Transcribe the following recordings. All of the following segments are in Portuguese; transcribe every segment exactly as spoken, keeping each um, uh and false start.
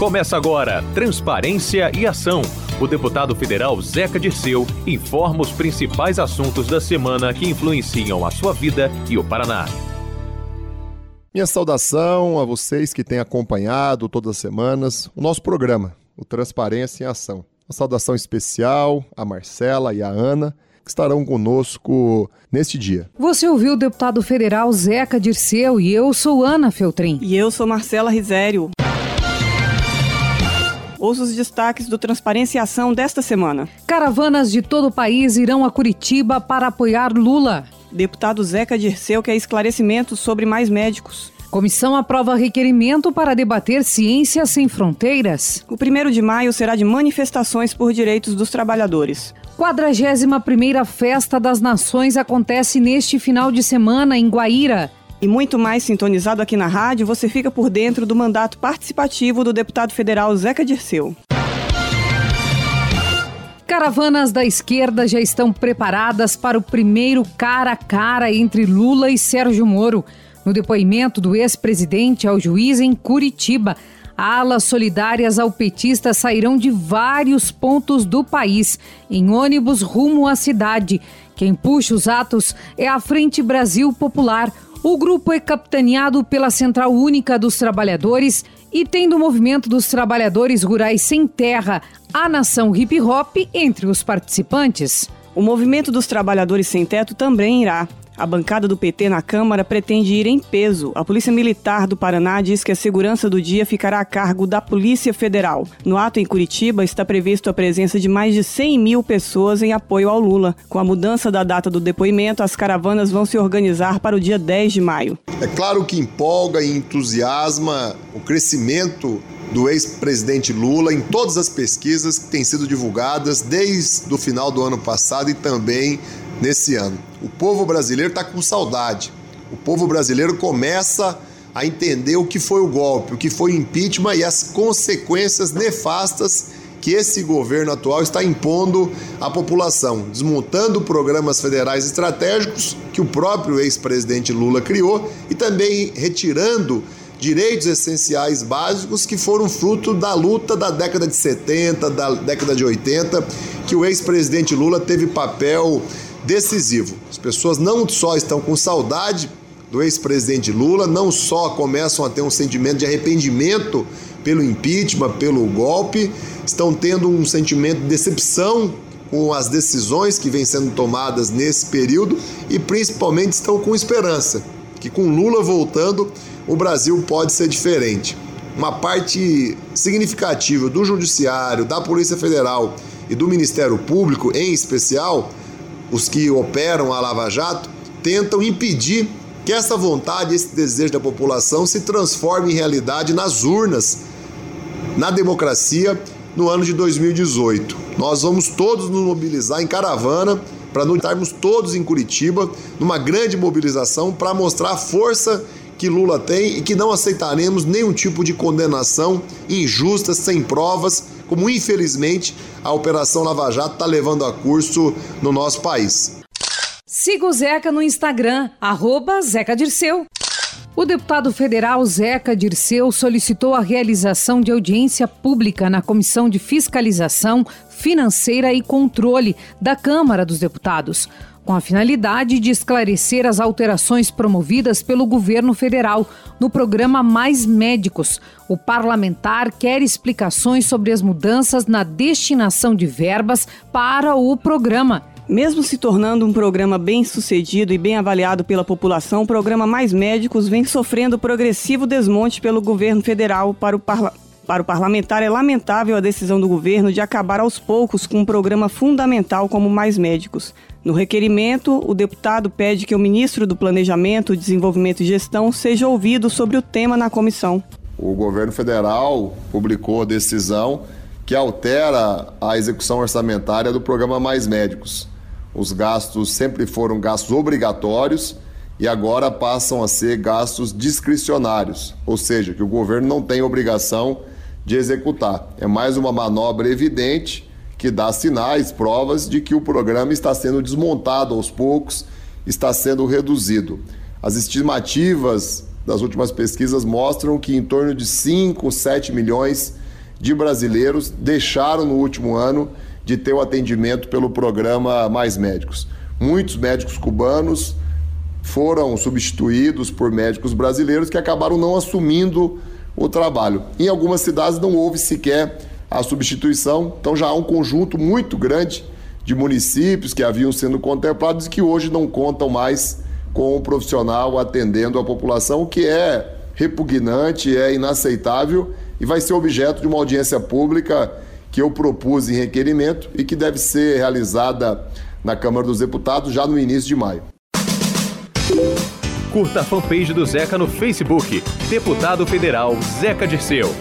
Começa agora Transparência e Ação. O deputado federal Zeca Dirceu informa os principais assuntos da semana que influenciam a sua vida e o Paraná. Minha saudação a vocês que têm acompanhado todas as semanas o nosso programa, o Transparência em Ação. Uma saudação especial a Marcela e a Ana, que estarão conosco neste dia. Você ouviu o deputado federal Zeca Dirceu e eu sou Ana Feltrin. E eu sou Marcela Risério. Ouça os destaques do Transparência e Ação desta semana. Caravanas de todo o país irão a Curitiba para apoiar Lula. Deputado Zeca Dirceu quer esclarecimentos sobre mais médicos. Comissão aprova requerimento para debater ciência sem fronteiras. O primeiro de maio será de manifestações por direitos dos trabalhadores. quadragésima primeira Festa das Nações acontece neste final de semana em Guaíra. E muito mais sintonizado aqui na rádio, você fica por dentro do mandato participativo do deputado federal Zeca Dirceu. Caravanas da esquerda já estão preparadas para o primeiro cara a cara entre Lula e Sérgio Moro. No depoimento do ex-presidente ao juiz em Curitiba, alas solidárias ao petista sairão de vários pontos do país, em ônibus rumo à cidade. Quem puxa os atos é a Frente Brasil Popular. O grupo é capitaneado pela Central Única dos Trabalhadores e tem do Movimento dos Trabalhadores Rurais Sem Terra, a Nação Hip Hop, entre os participantes. O Movimento dos Trabalhadores Sem Teto também irá. A bancada do P T na Câmara pretende ir em peso. A Polícia Militar do Paraná diz que a segurança do dia ficará a cargo da Polícia Federal. No ato em Curitiba está previsto a presença de mais de cem mil pessoas em apoio ao Lula. Com a mudança da data do depoimento, as caravanas vão se organizar para o dia dez de maio. É claro que empolga e entusiasma o crescimento do ex-presidente Lula em todas as pesquisas que têm sido divulgadas desde o final do ano passado e também nesse ano. O povo brasileiro está com saudade. O povo brasileiro começa a entender o que foi o golpe, o que foi o impeachment e as consequências nefastas que esse governo atual está impondo à população, desmontando programas federais estratégicos que o próprio ex-presidente Lula criou e também retirando direitos essenciais básicos que foram fruto da luta da década de setenta, da década de oitenta, que o ex-presidente Lula teve papel decisivo. As pessoas não só estão com saudade do ex-presidente Lula, não só começam a ter um sentimento de arrependimento pelo impeachment, pelo golpe, estão tendo um sentimento de decepção com as decisões que vêm sendo tomadas nesse período e principalmente estão com esperança que com Lula voltando o Brasil pode ser diferente. Uma parte significativa do Judiciário, da Polícia Federal e do Ministério Público, em especial, os que operam a Lava Jato, tentam impedir que essa vontade, esse desejo da população se transforme em realidade nas urnas, na democracia, no ano de dois mil e dezoito. Nós vamos todos nos mobilizar em caravana para não estarmos todos em Curitiba, numa grande mobilização para mostrar a força que Lula tem e que não aceitaremos nenhum tipo de condenação injusta, sem provas, como infelizmente a Operação Lava Jato está levando a curso no nosso país. Siga o Zeca no Instagram, arroba Zeca Dirceu. O deputado federal Zeca Dirceu solicitou a realização de audiência pública na Comissão de Fiscalização Financeira e Controle da Câmara dos Deputados, com a finalidade de esclarecer as alterações promovidas pelo governo federal no programa Mais Médicos. O parlamentar quer explicações sobre as mudanças na destinação de verbas para o programa. Mesmo se tornando um programa bem sucedido e bem avaliado pela população, o programa Mais Médicos vem sofrendo progressivo desmonte pelo governo federal. Para o parlamentar. Para o parlamentar, é lamentável a decisão do governo de acabar aos poucos com um programa fundamental como Mais Médicos. No requerimento, o deputado pede que o ministro do Planejamento, Desenvolvimento e Gestão seja ouvido sobre o tema na comissão. O governo federal publicou a decisão que altera a execução orçamentária do programa Mais Médicos. Os gastos sempre foram gastos obrigatórios e agora passam a ser gastos discricionários, ou seja, que o governo não tem obrigação de executar. É mais uma manobra evidente que dá sinais, provas de que o programa está sendo desmontado aos poucos, está sendo reduzido. As estimativas das últimas pesquisas mostram que em torno de cinco, sete milhões de brasileiros deixaram no último ano de ter o atendimento pelo programa Mais Médicos. Muitos médicos cubanos foram substituídos por médicos brasileiros que acabaram não assumindo o trabalho. Em algumas cidades não houve sequer a substituição, então já há um conjunto muito grande de municípios que haviam sendo contemplados e que hoje não contam mais com o profissional atendendo a população, o que é repugnante, é inaceitável e vai ser objeto de uma audiência pública que eu propus em requerimento e que deve ser realizada na Câmara dos Deputados já no início de maio. Curta a fanpage do Zeca no Facebook, Deputado Federal Zeca Dirceu.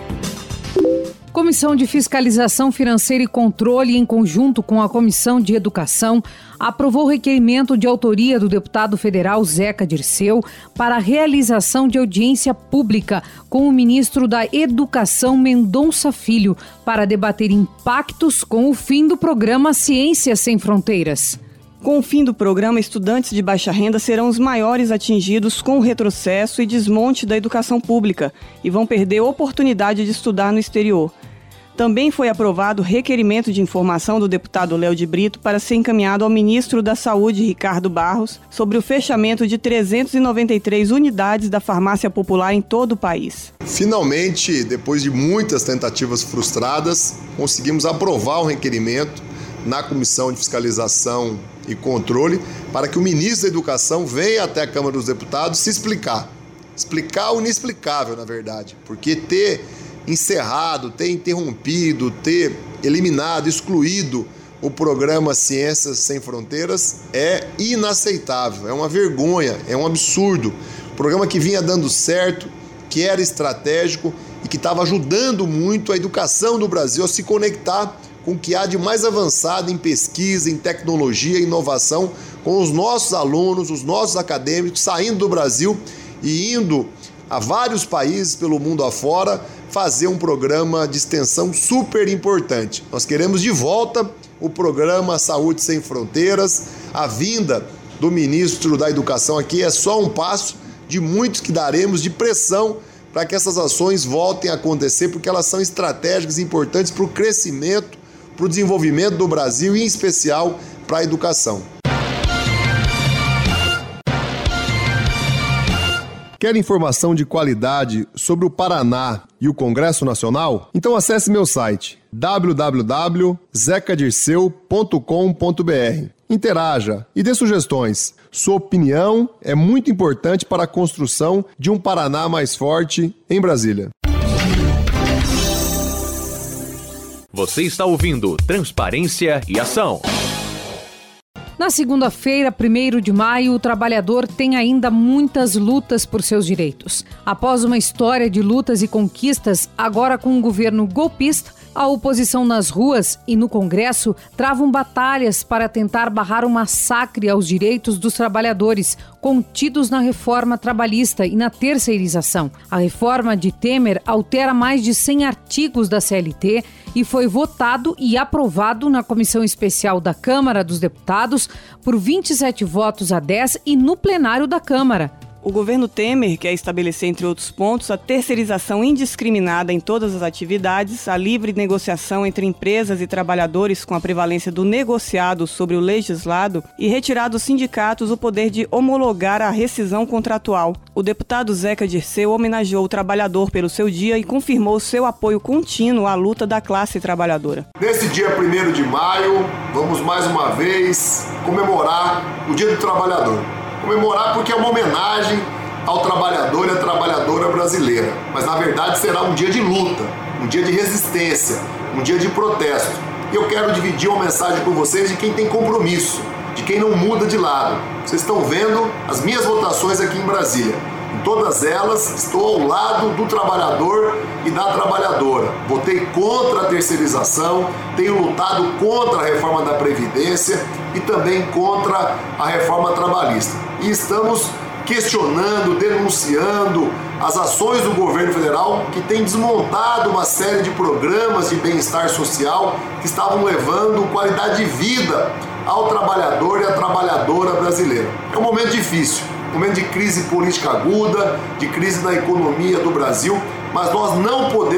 Comissão de Fiscalização Financeira e Controle, em conjunto com a Comissão de Educação, aprovou o requerimento de autoria do deputado federal Zeca Dirceu para a realização de audiência pública com o ministro da Educação Mendonça Filho para debater impactos com o fim do programa Ciências Sem Fronteiras. Com o fim do programa, estudantes de baixa renda serão os maiores atingidos com o retrocesso e desmonte da educação pública e vão perder a oportunidade de estudar no exterior. Também foi aprovado requerimento de informação do deputado Léo de Brito para ser encaminhado ao ministro da Saúde, Ricardo Barros, sobre o fechamento de trezentas e noventa e três unidades da farmácia popular em todo o país. Finalmente, depois de muitas tentativas frustradas, conseguimos aprovar um requerimento na Comissão de Fiscalização e Controle para que o ministro da Educação venha até a Câmara dos Deputados se explicar. Explicar o inexplicável, na verdade, porque ter encerrado, ter interrompido, ter eliminado, excluído o programa Ciências Sem Fronteiras é inaceitável, é uma vergonha, é um absurdo. Programa que vinha dando certo, que era estratégico e que estava ajudando muito a educação do Brasil a se conectar com o que há de mais avançado em pesquisa, em tecnologia e inovação, com os nossos alunos, os nossos acadêmicos saindo do Brasil e indo a vários países pelo mundo afora fazer um programa de extensão super importante. Nós queremos de volta o programa Saúde Sem Fronteiras. A vinda do ministro da Educação aqui é só um passo de muitos que daremos de pressão para que essas ações voltem a acontecer, porque elas são estratégicas e importantes para o crescimento, para o desenvolvimento do Brasil e, em especial, para a educação. Quer informação de qualidade sobre o Paraná e o Congresso Nacional? Então acesse meu site w w w ponto zeca dirceu ponto com ponto b r. Interaja e dê sugestões. Sua opinião é muito importante para a construção de um Paraná mais forte em Brasília. Você está ouvindo Transparência e Ação. Na segunda-feira, primeiro de maio, o trabalhador tem ainda muitas lutas por seus direitos. Após uma história de lutas e conquistas, agora com um governo golpista, a oposição nas ruas e no Congresso travam batalhas para tentar barrar um massacre aos direitos dos trabalhadores contidos na reforma trabalhista e na terceirização. A reforma de Temer altera mais de cem artigos da C L T e foi votado e aprovado na Comissão Especial da Câmara dos Deputados por vinte e sete votos a dez e no plenário da Câmara. O governo Temer quer estabelecer, entre outros pontos, a terceirização indiscriminada em todas as atividades, a livre negociação entre empresas e trabalhadores com a prevalência do negociado sobre o legislado e retirar dos sindicatos o poder de homologar a rescisão contratual. O deputado Zeca Dirceu homenageou o trabalhador pelo seu dia e confirmou seu apoio contínuo à luta da classe trabalhadora. Nesse dia primeiro de maio, vamos mais uma vez comemorar o Dia do Trabalhador. Comemorar porque é uma homenagem ao trabalhador e à trabalhadora brasileira. Mas, na verdade, será um dia de luta, um dia de resistência, um dia de protesto. E eu quero dividir uma mensagem com vocês de quem tem compromisso, de quem não muda de lado. Vocês estão vendo as minhas votações aqui em Brasília. Em todas elas, estou ao lado do trabalhador e da trabalhadora. Votei contra a terceirização, tenho lutado contra a reforma da Previdência e também contra a reforma trabalhista. E estamos questionando, denunciando as ações do governo federal que tem desmontado uma série de programas de bem-estar social que estavam levando qualidade de vida ao trabalhador e à trabalhadora brasileira. É um momento difícil. Momento de crise política aguda, de crise na economia do Brasil, mas nós não podemos desanimar.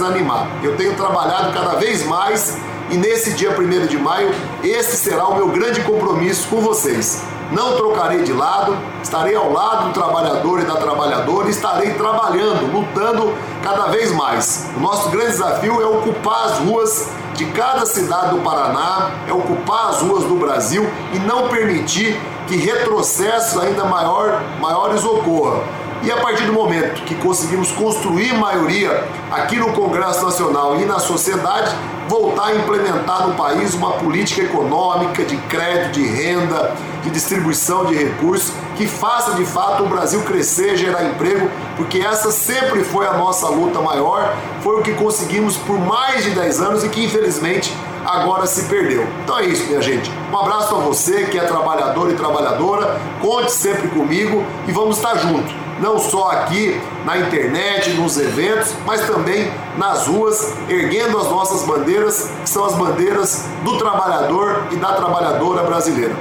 desanimar. Eu tenho trabalhado cada vez mais e nesse dia primeiro de maio, esse será o meu grande compromisso com vocês. Não trocarei de lado, estarei ao lado do trabalhador e da trabalhadora e estarei trabalhando, lutando cada vez mais. O nosso grande desafio é ocupar as ruas de cada cidade do Paraná, é ocupar as ruas do Brasil e não permitir que retrocessos ainda maior, maiores ocorram. E a partir do momento que conseguimos construir maioria aqui no Congresso Nacional e na sociedade, voltar a implementar no país uma política econômica de crédito, de renda, de distribuição de recursos, que faça de fato o Brasil crescer, gerar emprego, porque essa sempre foi a nossa luta maior, foi o que conseguimos por mais de dez anos e que infelizmente agora se perdeu. Então é isso, minha gente. Um abraço a você que é trabalhador e trabalhadora, conte sempre comigo e vamos estar juntos. Não só aqui na internet, nos eventos, mas também nas ruas, erguendo as nossas bandeiras, que são as bandeiras do trabalhador e da trabalhadora brasileira.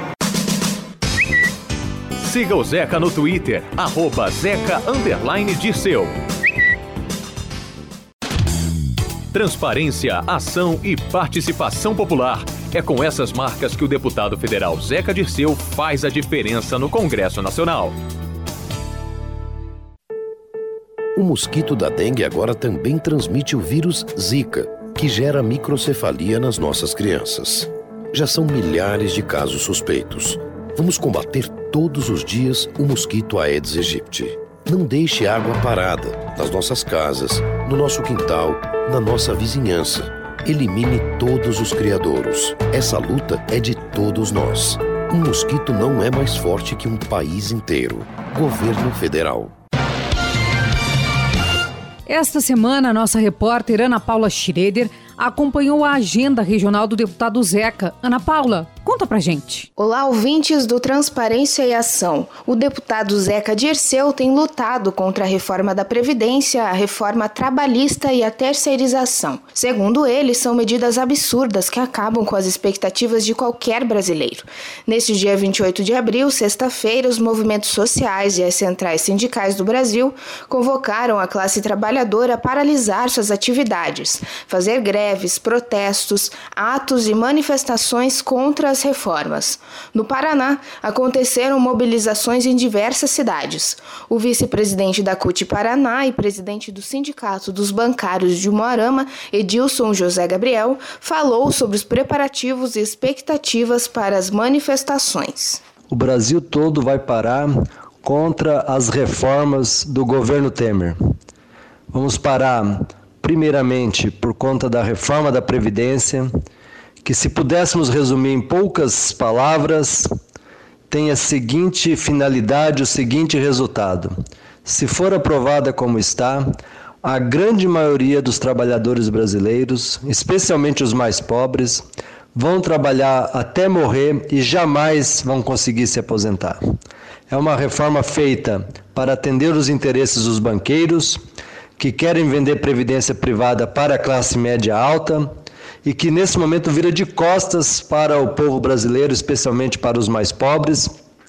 Siga o Zeca no Twitter, arroba Zeca underline Dirceu. Transparência, ação e participação popular. É com essas marcas que o deputado federal Zeca Dirceu faz a diferença no Congresso Nacional. O mosquito da dengue agora também transmite o vírus Zika, que gera microcefalia nas nossas crianças. Já são milhares de casos suspeitos. Vamos combater todos os dias o mosquito Aedes aegypti. Não deixe água parada nas nossas casas, no nosso quintal, na nossa vizinhança. Elimine todos os criadouros. Essa luta é de todos nós. Um mosquito não é mais forte que um país inteiro. Governo Federal. Esta semana, a nossa repórter Ana Paula Schroeder acompanhou a agenda regional do deputado Zeca. Ana Paula, conta pra gente. Olá, ouvintes do Transparência e Ação. O deputado Zeca Dirceu tem lutado contra a reforma da Previdência, a reforma trabalhista e a terceirização. Segundo ele, são medidas absurdas que acabam com as expectativas de qualquer brasileiro. Neste dia vinte e oito de abril, sexta-feira, os movimentos sociais e as centrais sindicais do Brasil convocaram a classe trabalhadora a paralisar suas atividades, fazer greve, greves, protestos, atos e manifestações contra as reformas. No Paraná, aconteceram mobilizações em diversas cidades. O vice-presidente da C U T Paraná e presidente do Sindicato dos Bancários de Umuarama, Edilson José Gabriel, falou sobre os preparativos e expectativas para as manifestações. O Brasil todo vai parar contra as reformas do governo Temer. Vamos parar primeiramente por conta da reforma da Previdência, que, se pudéssemos resumir em poucas palavras, tem a seguinte finalidade, o seguinte resultado. Se for aprovada como está, a grande maioria dos trabalhadores brasileiros, especialmente os mais pobres, vão trabalhar até morrer e jamais vão conseguir se aposentar. É uma reforma feita para atender os interesses dos banqueiros, que querem vender previdência privada para a classe média alta e que nesse momento vira de costas para o povo brasileiro, especialmente para os mais pobres,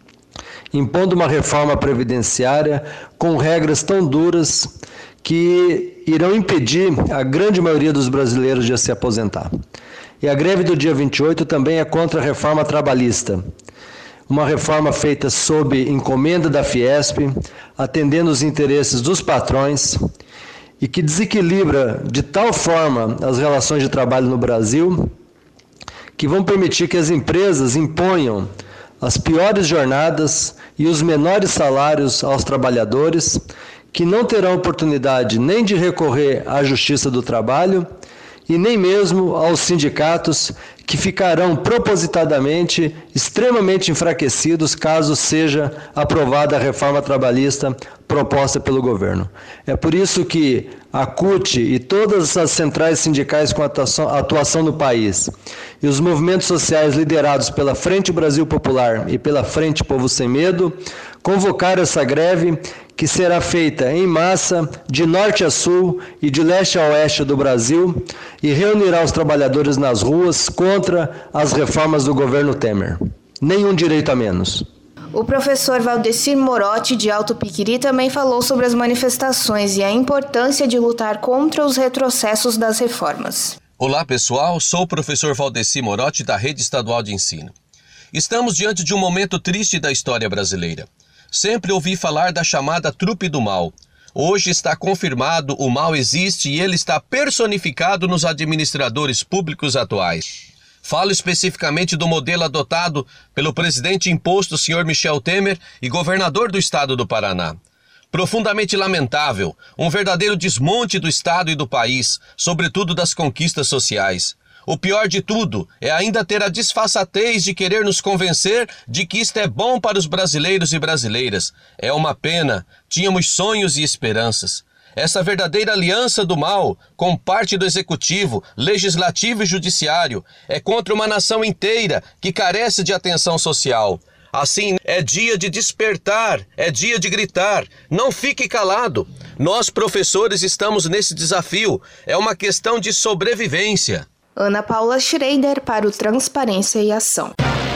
impondo uma reforma previdenciária com regras tão duras que irão impedir a grande maioria dos brasileiros de se aposentar. E a greve do dia vinte e oito também é contra a reforma trabalhista. Uma reforma feita sob encomenda da Fiesp, atendendo os interesses dos patrões e que desequilibra de tal forma as relações de trabalho no Brasil que vão permitir que as empresas imponham as piores jornadas e os menores salários aos trabalhadores, que não terão oportunidade nem de recorrer à Justiça do Trabalho e nem mesmo aos sindicatos, que ficarão propositadamente extremamente enfraquecidos caso seja aprovada a reforma trabalhista proposta pelo governo. É por isso que a C U T e todas as centrais sindicais com atuação, atuação no país e os movimentos sociais liderados pela Frente Brasil Popular e pela Frente Povo Sem Medo convocaram essa greve, que será feita em massa, de norte a sul e de leste a oeste do Brasil, e reunirá os trabalhadores nas ruas contra as reformas do governo Temer. Nenhum direito a menos. O professor Valdecir Morotti, de Alto Piquiri, também falou sobre as manifestações e a importância de lutar contra os retrocessos das reformas. Olá pessoal, sou o professor Valdecir Morotti da Rede Estadual de Ensino. Estamos diante de um momento triste da história brasileira. Sempre ouvi falar da chamada trupe do mal. Hoje está confirmado, o mal existe e ele está personificado nos administradores públicos atuais. Falo especificamente do modelo adotado pelo presidente imposto senhor Michel Temer e governador do estado do Paraná. Profundamente lamentável, um verdadeiro desmonte do estado e do país, sobretudo das conquistas sociais. O pior de tudo é ainda ter a disfarçatez de querer nos convencer de que isto é bom para os brasileiros e brasileiras. É uma pena, tínhamos sonhos e esperanças. Essa verdadeira aliança do mal, com parte do executivo, legislativo e judiciário, é contra uma nação inteira que carece de atenção social. Assim, é dia de despertar, é dia de gritar. Não fique calado. Nós, professores, estamos nesse desafio. É uma questão de sobrevivência. Ana Paula Schreider para o Transparência e Ação.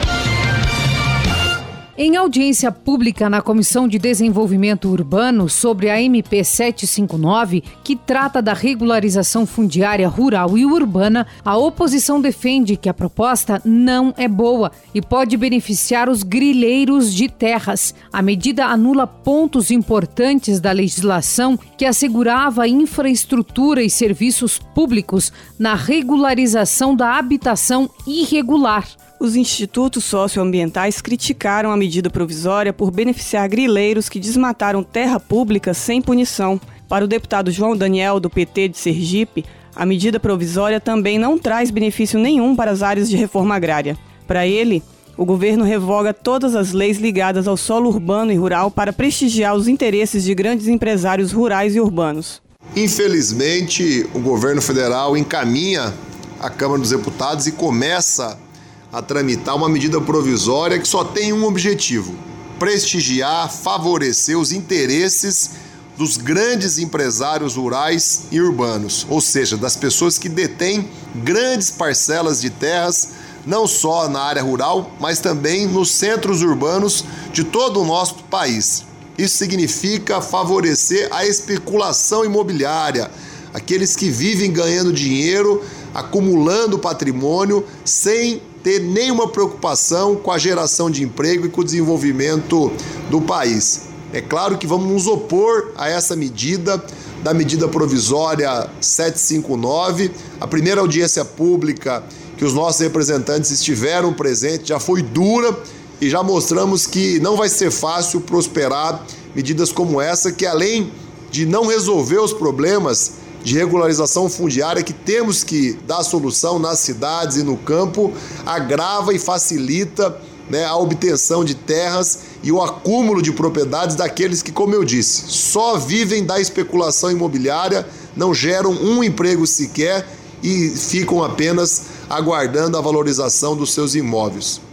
Em audiência pública na Comissão de Desenvolvimento Urbano sobre a M P setecentos e cinquenta e nove, que trata da regularização fundiária rural e urbana, a oposição defende que a proposta não é boa e pode beneficiar os grileiros de terras. A medida anula pontos importantes da legislação que assegurava infraestrutura e serviços públicos na regularização da habitação irregular. Os institutos socioambientais criticaram a medida provisória por beneficiar grileiros que desmataram terra pública sem punição. Para o deputado João Daniel, do P T de Sergipe, a medida provisória também não traz benefício nenhum para as áreas de reforma agrária. Para ele, o governo revoga todas as leis ligadas ao solo urbano e rural para prestigiar os interesses de grandes empresários rurais e urbanos. Infelizmente, o governo federal encaminha a Câmara dos Deputados e começa a tramitar uma medida provisória que só tem um objetivo: prestigiar, favorecer os interesses dos grandes empresários rurais e urbanos, ou seja, das pessoas que detêm grandes parcelas de terras, não só na área rural, mas também nos centros urbanos de todo o nosso país. Isso significa favorecer a especulação imobiliária, aqueles que vivem ganhando dinheiro, acumulando patrimônio, sem ter nenhuma preocupação com a geração de emprego e com o desenvolvimento do país. É claro que vamos nos opor a essa medida, da medida provisória setecentos e cinquenta e nove. A primeira audiência pública que os nossos representantes estiveram presentes já foi dura e já mostramos que não vai ser fácil prosperar medidas como essa, que além de não resolver os problemas de regularização fundiária que temos que dar solução nas cidades e no campo, agrava e facilita, né, a obtenção de terras e o acúmulo de propriedades daqueles que, como eu disse, só vivem da especulação imobiliária, não geram um emprego sequer e ficam apenas aguardando a valorização dos seus imóveis.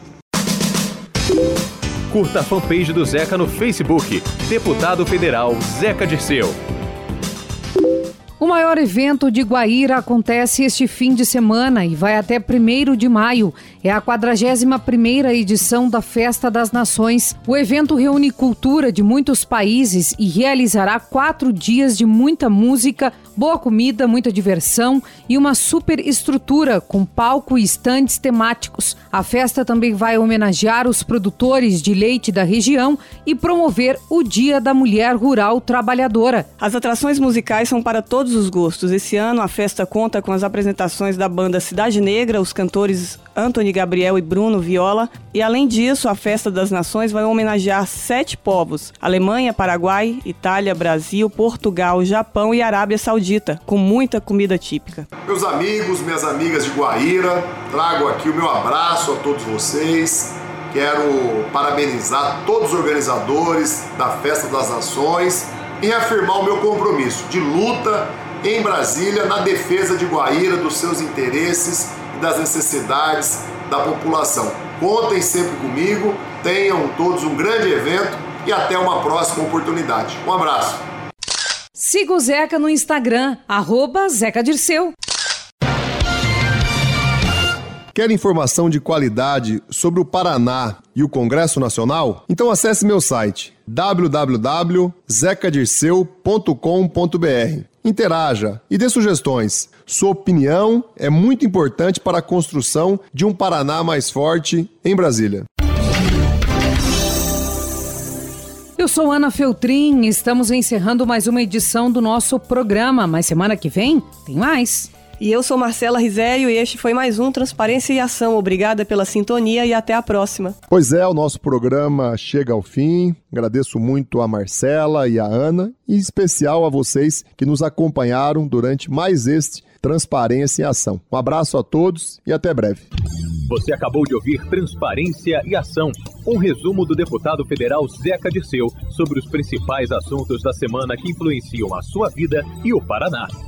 Curta a fanpage do Zeca no Facebook, Deputado Federal Zeca Dirceu. O maior evento de Guaíra acontece este fim de semana e vai até primeiro de maio. É a quadragésima primeira edição da Festa das Nações. O evento reúne cultura de muitos países e realizará quatro dias de muita música, boa comida, muita diversão e uma super estrutura com palco e estandes temáticos. A festa também vai homenagear os produtores de leite da região e promover o Dia da Mulher Rural Trabalhadora. As atrações musicais são para todos os gostos. Esse ano a festa conta com as apresentações da banda Cidade Negra, os cantores Antony Gabriel e Bruno Viola, e além disso a Festa das Nações vai homenagear sete povos: Alemanha, Paraguai, Itália, Brasil, Portugal, Japão e Arábia Saudita, com muita comida típica. Meus amigos, minhas amigas de Guaíra, trago aqui o meu abraço a todos vocês. Quero parabenizar todos os organizadores da Festa das Nações e reafirmar o meu compromisso de luta em Brasília na defesa de Guaíra, dos seus interesses e das necessidades da população. Contem sempre comigo, tenham todos um grande evento e até uma próxima oportunidade. Um abraço. Siga o Zeca no Instagram, arroba Zeca Dirceu. Quer informação de qualidade sobre o Paraná e o Congresso Nacional? Então acesse meu site w w w ponto zeca dirceu ponto com ponto b r. Interaja e dê sugestões. Sua opinião é muito importante para a construção de um Paraná mais forte em Brasília. Eu sou Ana Feltrin, estamos encerrando mais uma edição do nosso programa, mas semana que vem tem mais. E eu sou Marcela Risério e este foi mais um Transparência e Ação. Obrigada pela sintonia e até a próxima. Pois é, o nosso programa chega ao fim. Agradeço muito a Marcela e a Ana, e em especial a vocês que nos acompanharam durante mais este Transparência e Ação. Um abraço a todos e até breve. Você acabou de ouvir Transparência e Ação, um resumo do deputado federal Zeca Dirceu sobre os principais assuntos da semana que influenciam a sua vida e o Paraná.